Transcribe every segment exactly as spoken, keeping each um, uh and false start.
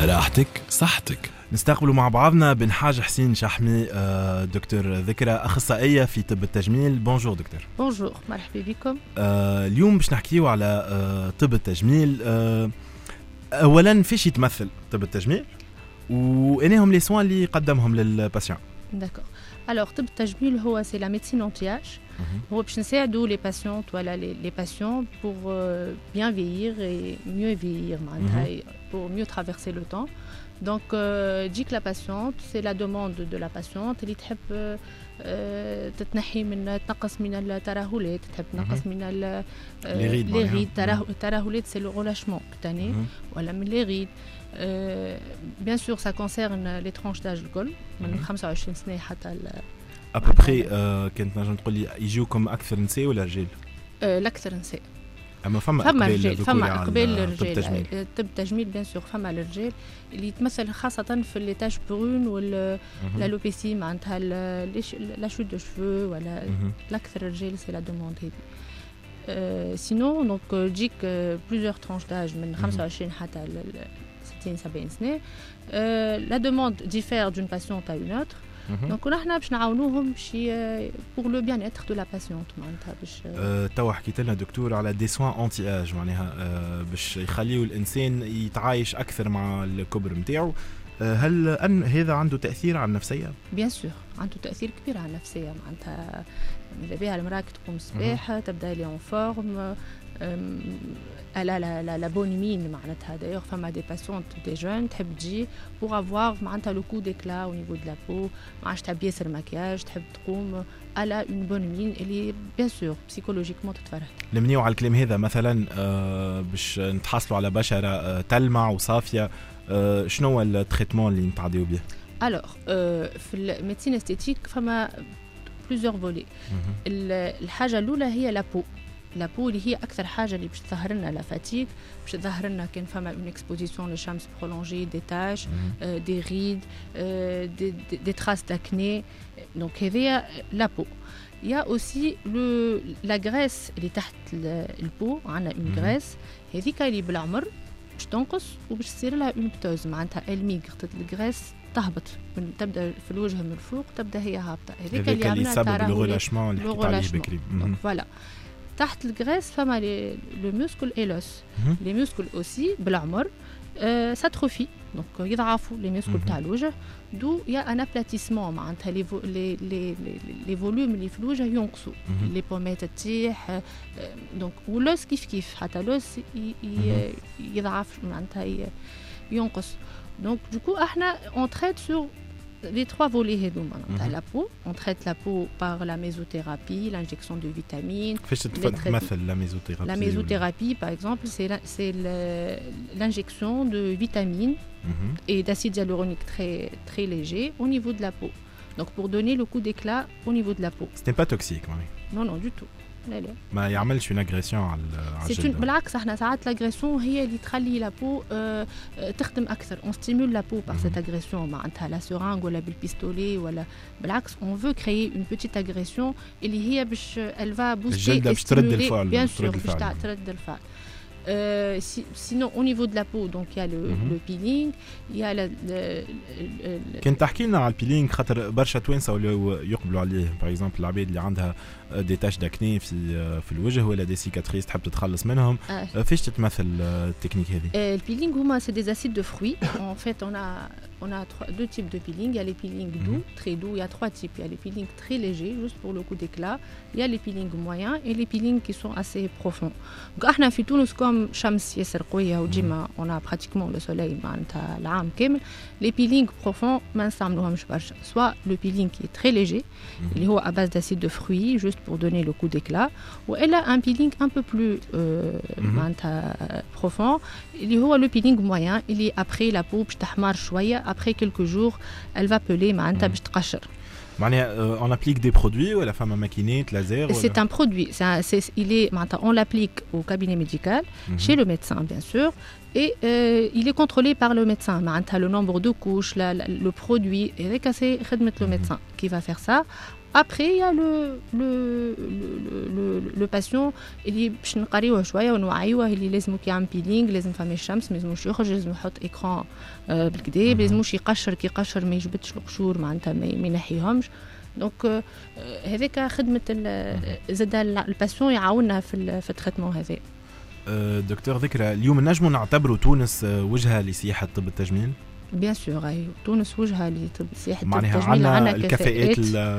راحتك صحتك. نستقبلوا مع بعضنا بن حاج حسين شحمي دكتور ذكرى أخصائية في طب التجميل. بونجور دكتور. بونجور، مرحبا بكم. اليوم باش نحكيو على طب التجميل. أولا فيش يتمثل طب التجميل وإنهم لي سوان اللي قدمهم للباسيون؟ داكور. Alors طب التجميل هو c'est la médecine anti-âge. هو باش نساعدوا les patientes voilà les, les patients pour euh, bien vieillir et mieux vieillir معناتها pour mieux traverser le temps. Donc euh, dit que la patiente c'est la demande de la patiente اللي تحب euh, تتنحي من تنقص من الترهلات، تحب تنقص من les rides. الترهلات c'est le relâchement cutané ولا من les rides. Euh, bien sûr, ça concerne les tranches d'âge الكل من خمسة وعشرين سنة حتى à peu près. كنت نجم تقول لي يجوكم أكثر نساء ولا رجال؟ الأكثر نساء. أما فما فما رجال، فما قبل الرجال. طب التجميل بيان سور فما الرجال اللي يتمثل خاصة في لي تاش برون ولا لالوبيسي معناتها لا شوت دو شفو ولا الأكثر الرجال سي لا دوموند هذه. سينو دونك تجيك بليزيور ترانش داج من خمسة وعشرين حتى ستين سبعين سنة. لا دوموند ديفير دون باسيونت à une autre. دونك نحنا باش نعاونوهم شي بور لو بيان اتر دو لا باسيونت معناتها باش توا حكيت لنا دكتور على دي سوان انتي اج معناها باش يخليوا الانسان يتعايش اكثر مع الكبر نتاعو. هل ان هذا عنده تاثير على النفسيه؟ بيان سور عنده تاثير كبير على النفسيه معناتها اذا بها المراه تقوم الصباح تبدا لي اون فورم elle a la, la, la bonne mine معناتها. d'ailleurs femme a des patientes des jeunes تحب تجي pour avoir معناتها le coup d'éclat au niveau de la peau ما عادش تحب ياسر مكياج تحب تقوم elle a une bonne mine اللي bien sûr psychologiquement تتفرج. نمنيو على الكلام هذا مثلا آه باش نتحصلوا على بشرة آه تلمع وصافية. آه شنو هو التريتمون اللي نتعديو به؟ alors آه في الميديسين استيتيك فما plusieurs volets. الحاجة الأولى هي la peau. لا بو اللي هي اكثر حاجه اللي باش تظهر لنا لا فاتيك، باش تظهر لنا كان فما اون اكسبوزيسيون للشمس برولونجي دي تاش دي ريد دي دي تراس داكني. دونك هذه لا بو. يا اوسي لو لا غريس اللي تحت البو، عندنا اون غريس هذيك اللي بالعمر باش تنقص وباش تصير لها اون بتوز معناتها الميغ الغريس تهبط من تبدا في الوجه من الفوق تبدا هي هابطه. هذيك اللي عملنا ترى لو ريلاشمون اللي حكيت عليه بكري. فوالا تحت الغريس فما لي لو موسكل اي لوس. لي موسكل اوسي بالعمر أه ساتروفي دونك يضعفوا لي موسكل تاع الوجه. دو يا ان ابلاتيسمون معناتها لي لي لي لي فوليوم اللي في الوجه ينقصوا، لي بوميت تطيح. دونك واللوس كيف كيف حتى لوس يضعف معناتها ينقص. دونك دوكو احنا اون تريت سور les trois volets هذوما نتاع la peau. on traite la peau par la mésothérapie, l'injection de vitamines. كيفاش تتمثل la mésothérapie؟ la mésothérapie par exemple c'est la, c'est le, l'injection de vitamines et d'acide hyaluronique très très léger au niveau de la peau. donc pour donner le coup d'éclat au niveau de la peau. ce n'est pas toxique معني. non non du tout. لا لا ما يعملش une agression على الجلد. بالعكس احنا ساعات لاغريسيون هي اللي تخلي لا بو اه تخدم اكثر. on stimule la peau par cette agression معناتها لا سورانغ ولا بالبيستولي ولا بالعكس on veut créer une petite agression اللي هي باش elle va booster الجلد باش ترد الفعل. bien sûr باش ترد الفعل. Euh, si, sinon au niveau de la peau donc il y a le, mm-hmm. le peeling, il y a le, le, le كنت تحكي لنا على البيلينغ خاطر برشا توانسه ولاو يقبلوا عليه. باغ اكزومبل العباد اللي عندها دي تاش داكني في في الوجه ولا دي سيكاتريس تحب تتخلص منهم. آه. فاش تتمثل التكنيك هذه؟ آه البيلينغ هما سي دي اسيد دو فروي. en fait on a on a trois, deux types de peeling. il y a les peeling doux mm-hmm. très doux. il y a trois types. il y a les peeling très légers juste pour le coup d'éclat. il y a les peeling moyens et les peeling qui sont assez profonds. donc احنا في تونس كوم شمس ياسر قويه وديما on a pratiquement le soleil معناتها العام كامل. les peeling profonds ما نستعملوهمش برشا. soit le peeling qui est très léger mm-hmm. اللي هو à base d'acide de fruits juste pour donner le coup d'éclat, ou elle a un peeling un peu plus euh, mm-hmm. profond اللي هو le peeling moyen اللي après la peau باش تحمر شويه après quelques jours elle va peler معناتها باش تقشر. معناها on applique des produits ou la femme à maquinette laser? C'est un produit. C'est un, c'est, il est maintenant on l'applique au cabinet médical mm-hmm. chez le médecin bien sûr et euh, il est contrôlé par le médecin. معناتها le nombre de couches, la, la, le produit et avec assez خدمة le médecin qui va faire ça après il y a le le le le, le patient اللي باش نقريوه شويه ونوعيوه اللي لازم كي يعمل بيلينغ لازم فما الشمس ما لازمش يخرج لازم يحط اكران بالكدا ما لازمش يقشر كي يقشر ما يجبدش القشور معناتها ما ينحيهمش دونك هذيك خدمه زاد الباسيون يعاوننا في في التريتمون هذا. دكتور ذكرى اليوم نجموا نعتبروا تونس وجهه لسياحه طب التجميل؟ بيان سور اي تونس وجهه لطب سياحه طب التجميل. عندنا الكفاءات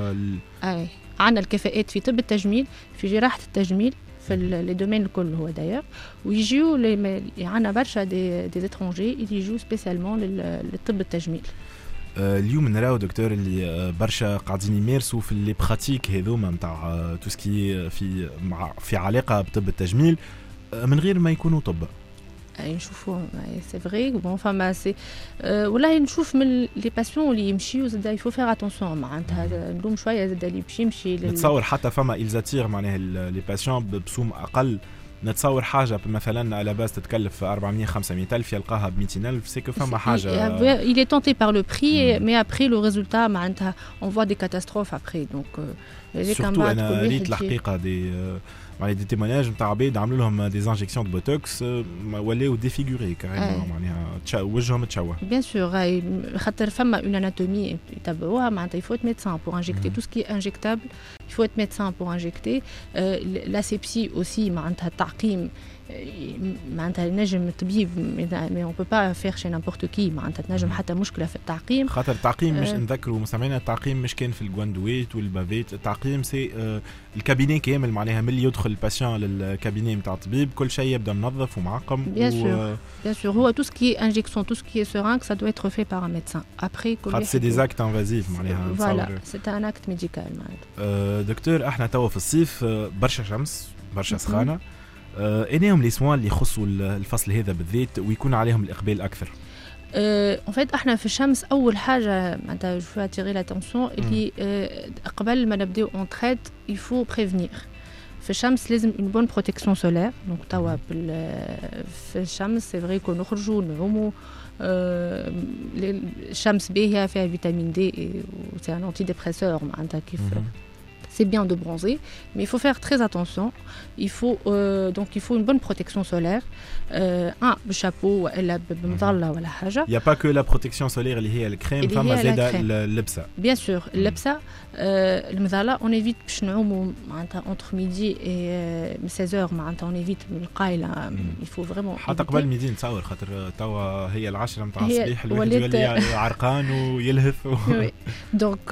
اي عندنا الكفاءات في طب التجميل في جراحه التجميل في لي دومين الكل هو داير ويجيو عندنا برشا دي دي اترونجي اللي يجوا سبيسيالمون للطب التجميل. اليوم نراو دكتور اللي برشا قاعدين يمارسوا في لي براتيك هذوما نتاع تو سكي في في علاقه بطب التجميل من غير ما يكونوا طب. نشوفوا سي فري بون فما سي والله نشوف من لي باسيون اللي يمشيو زاد يفو فيغ اتونسيون معناتها نلوم شويه زاد اللي باش يمشي نتصور حتى فما إلزاتير معناها لي باسيون بسوم اقل نتصور حاجه مثلا على باس تتكلف أربعمية خمسمية ألف يلقاها ب مئتين ألف سي كو فما حاجه il est tenté par le prix mais après le résultat معناتها on voit des catastrophes après donc surtout انا ريت الحقيقه دي معناها دي تيموناج نتاع عباد عملوا لهم دي انجكسيون دو بوتوكس ولاو ديفيغوري كاريمون معناها وجههم تشوه. بيان سور خاطر فما اون اناتومي يتبعوها معناتها يفوت ميدسان بور انجكتي تو سكي انجكتابل يفوت ميدسان بور انجكتي لاسيبسي اوسي معناتها التعقيم معناتها نجم طبيب مي اون بو با فير شي نيمبورت كي معناتها تنجم حتى مشكله في التعقيم خاطر التعقيم مش نذكروا مستمعينا التعقيم مش كان في الجواندويت والبافيت التعقيم سي الكابيني كامل معناها ملي يدخل الباسيون للكابيني نتاع الطبيب كل شيء يبدا منظف ومعقم. بيان سور بيان سور هو تو سكي انجكسيون تو سكي سورانك سا دو اتر في بار ان ميدسان ابري كل خاطر سي دي اكت انفازيف معناها فوالا سي ان اكت ميديكال معناتها. دكتور احنا توا في الصيف برشا شمس برشا سخانه انهم لي سوان اللي يخصوا الفصل هذا بالذات ويكون عليهم الاقبال اكثر. ان فيت احنا في الشمس اول حاجه معناتها جو اتيري لاتونسيون اللي قبل ما نبداو اون تريت يفو بريفنير في الشمس لازم اون بون بروتيكسيون سولير دونك توا في الشمس سي فري كو نخرجوا نعوموا الشمس باهيه فيها فيتامين دي سي ان انتي ديبريسور معناتها كيف c'est bien de bronzer, mais il faut faire très attention. Il faut euh, donc il faut une bonne protection solaire. Euh, un chapeau, elle بمظلة ولا حاجة. Il n'y a pas que la protection solaire اللي هي الكريم، فما زادة اللبسة. Bien sûr, اللبسة المظلة on évite باش نعوموا معناتها entre midi et seize heures معناتها on évite من القايلة. Il faut vraiment. حتى قبل ميدي نتصور خاطر توا هي العشرة متاع الصباح الواحد يولي عرقان ويلهث. Donc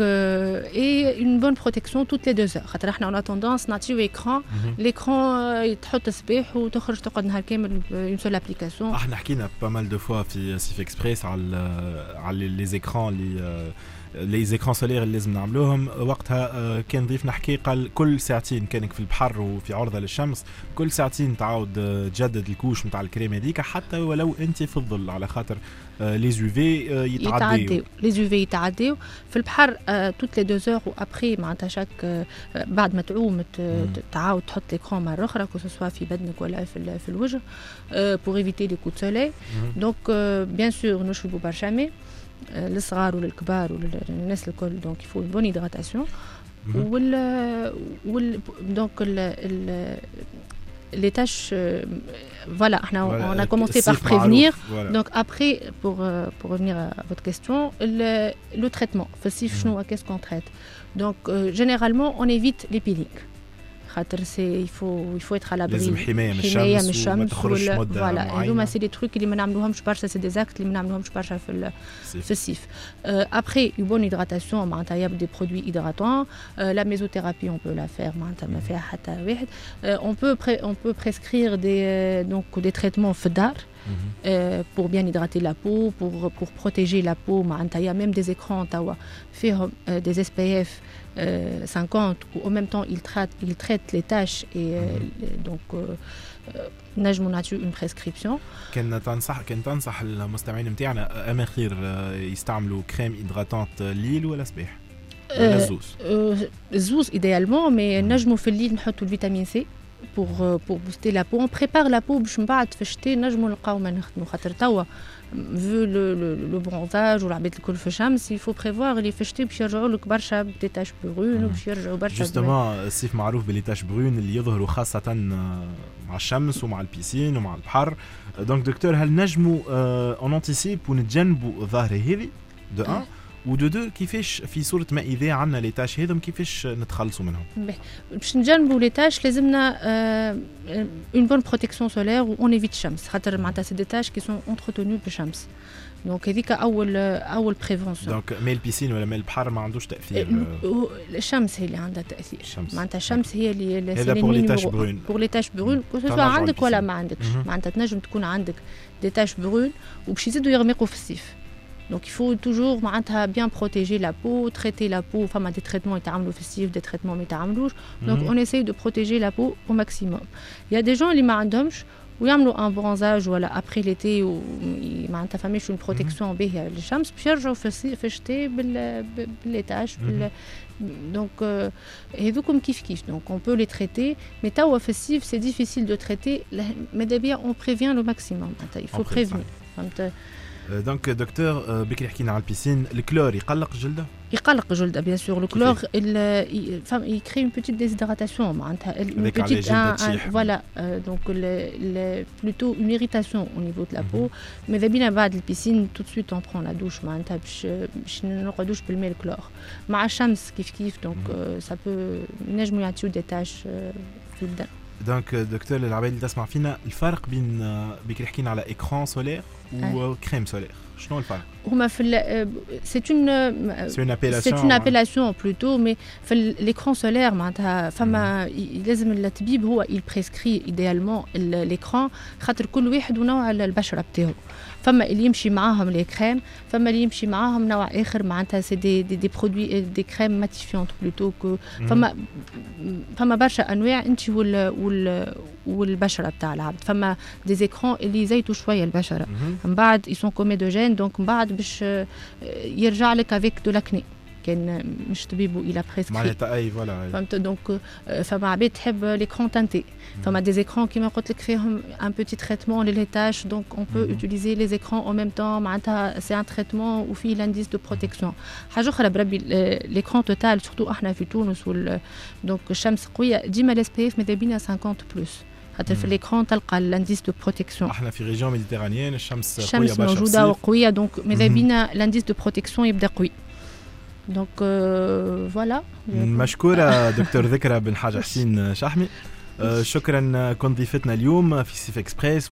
et une bonne protection toutes les deux heures. خاطر احنا on a tendance نعطيو écran. L'écran تحط الصباح وتخرج تقعد نهار كامل une seule application. احنا حكينا pas mal de fois في سيف اكسبريس على على لي زيكران اللي لي زيكران سولير اللي لازم نعملوهم وقتها. كان ضيفنا حكي قال كل ساعتين كانك في البحر وفي عرضه للشمس كل ساعتين تعاود تجدد الكوش نتاع الكريم هذيك حتى ولو انت في الظل على خاطر لي يو في يتعديو لي يو في يتعديو في البحر توت لي دو اور وابري معناتها شاك بعد ما تعوم تعاود تحط ليكرون مره اخرى كو سوا في بدنك ولا في في الوجه بور ايفيتي لي كو دو سولي. دونك بيان سور نشربوا برشا ماء للصغار وللكبار وللناس الكل. دونك يفو بون هيدراتاسيون وال وال دونك ال les tâches euh, voilà on a, voilà, on a commencé par prévenir voilà. Donc après pour euh, pour revenir à, à votre question le, le traitement mmh. qu'est-ce qu'on traite donc euh, généralement on évite les peelings خاطر سي يفو يفو يتر على لازم حمايه من الشمس وما تخرجش مده فوالا هذوما سي دي تروك اللي ما نعملوهمش برشا سي دي زاكت اللي ما نعملوهمش برشا في في الصيف. ابري اون بون هيدراتاسيون معناتها ياب دي برودوي هيدراتون. لا ميزوثيرابي اون بو لا فير معناتها ما فيها حتى واحد. اون بو اون بو بريسكرير دي دونك دي تريتمون في الدار pour bien hydrater la peau, pour pour protéger la peau معناتها يا même des écrans توا فيهم des S P F cinquante ou en même temps ils traitent ils traitent les taches et donc نجموا نعطيو une prescription. كان تنصح كان تنصح المستمعين نتاعنا اما خير يستعملوا كريم هيدراتانت ليل ولا صباح ولا الزوز؟ الزوز ايديالمون مي نجموا في الليل نحطوا الفيتامين سي pour pour booster la peau. On prépare la peau باش من بعد في الشتاء نجموا نلقاو ما نخدموا خاطر توا vu le le le bronzage والعباد الكل في الشمس il faut prévoir اللي في الشتاء باش يرجعوا لك برشا دي تاش برون وباش يرجعوا برشا جوستومون الصيف معروف باللي تاش برون اللي يظهروا خاصة مع الشمس ومع البيسين ومع البحر. دونك دكتور هل نجموا اون انتيسيب ونتجنبوا ظاهرة هذه دو ان ودو دو كيفاش في صورة ما إذا عندنا لي تاش هذم كيفاش نتخلصوا منهم؟ باش نتجنبوا لي تاش لازمنا اون بون بروتيكسيون سولير و اون ايفيت الشمس خاطر معناتها سي دي تاش كي سون انتروتونو بالشمس. دونك هذيك اول اول بريفونسيون. دونك ماء البيسين ولا ماء البحر ما عندوش تاثير؟ الشمس هي اللي عندها تاثير. معناتها الشمس هي اللي هذا بور لي تاش برون. بور لي تاش برون سواء عندك ولا ما عندكش. معناتها تنجم تكون عندك دي تاش برون وباش يزيدوا يغمقوا في الصيف. Donc il faut toujours معناتها bien protéger la peau, traiter la peau, enfin des traitements يتعملوا في الصيف, des traitements ما يتعملوش. Donc on essaye de protéger la peau au maximum. Il y a des gens اللي ما عندهمش ويعملوا ان برونزاج ولا ابري ليتي ومعناتها فماش اون بروتيكسيون باهيه للشمس باش يرجعوا في الصيف في الشتاء بالليتاج بال دونك هذوكم كيف كيف دونك اون بو لي تريتي مي توا في الصيف سي ديفيسيل دو تريتي ماذا بيا اون بريفيان لو ماكسيموم معناتها يفو بريفينير فهمت. دونك دكتور بكري حكينا على البيسين الكلور يقلق الجلده؟ يقلق الجلده بيان سور الكلور فهم يكري اون بيتيت ديزيدراتاسيون معناتها اون بيتيت فوالا دونك بلوتو اون ايريتاسيون او نيفو دو لا بو. ماذا بينا بعد البيسين تو سويت اون برون لا دوش معناتها باش باش نقعدوش بالماء الكلور مع الشمس كيف كيف دونك سا بو نجمو يعطيو دي تاش في البدن. دونك دكتور العباد اللي تسمع فينا الفرق بين بكري حكينا على ايكران سولير وكريم سولير شنو الفرق؟ هما في سي اون سي اون ابيلاسيون سي اون ابيلاسيون بلوتو مي في ليكران سولير معناتها فما لازم الطبيب هو يبريسكري ايديالمون ليكران خاطر كل واحد ونوع البشره بتاعو. فما اللي يمشي معاهم لي كريم فما اللي يمشي معاهم نوع اخر معناتها سي دي دي دي برودوي دي كريم ماتيفيونت بلوتو كو فما فما برشا انواع انت وال وال والبشره بتاع العبد. فما دي زيكران اللي يزيتوا شويه البشره من بعد يسون كوميدوجين دونك من بعد باش يرجع لك افيك دو لاكني كان مش طبيب الى بريسكري معناتها اي فوالا فهمت. دونك فما عباد تحب ليكران تانتي فما دي زيكران كيما قلت لك فيهم ان بوتي تريتمون لي تاش دونك اون بو يوتيليزي لي زيكران او ميم طون معناتها سي ان تريتمون وفيه لانديس دو بروتيكسيون. حاجه اخرى بربي ليكران توتال سورتو احنا في تونس وال دونك الشمس قويه ديما الاس بي اف ماذا بينا خمسين بلس خاطر في ليكران تلقى الانديس دو بروتيكسيون. احنا في ريجيون ميديتيرانيين الشمس قويه برشا الشمس موجوده وقويه دونك ماذا بينا الانديس دو بروتيكسيون يبدا قوي. دونك فوالا مشكوره دكتور ذكرى بن حاج حسين شحمي. شكرا كنت ضيفتنا اليوم في سيف اكسبريس.